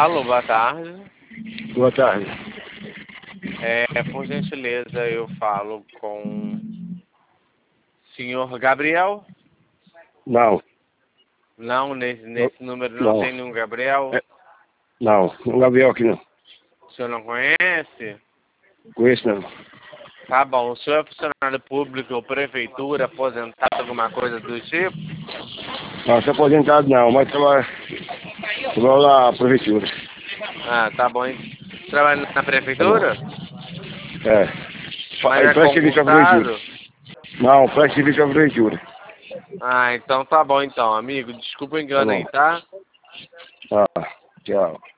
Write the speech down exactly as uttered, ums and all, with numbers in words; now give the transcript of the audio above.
Alô, boa tarde. Boa tarde. É, por gentileza, eu falo com o senhor Gabriel? Não. Não, nesse, Eu- nesse número não Não. tem nenhum Gabriel? É, não. Não, Gabriel aqui não. O senhor não conhece? Conheço não. Tá bom. O senhor é funcionário público, prefeitura, aposentado, alguma coisa do tipo? Não, sou aposentado não, mas trabalho, trabalho na prefeitura. Ah, tá bom. hein? Trabalha na Tá bom. prefeitura? É. Mas Fa- é Presta serviço à prefeitura. concursado? Não, presta serviço à prefeitura. Ah, então tá bom então, amigo. Desculpa o Tá engano bom. aí, tá? Tá. Tchau.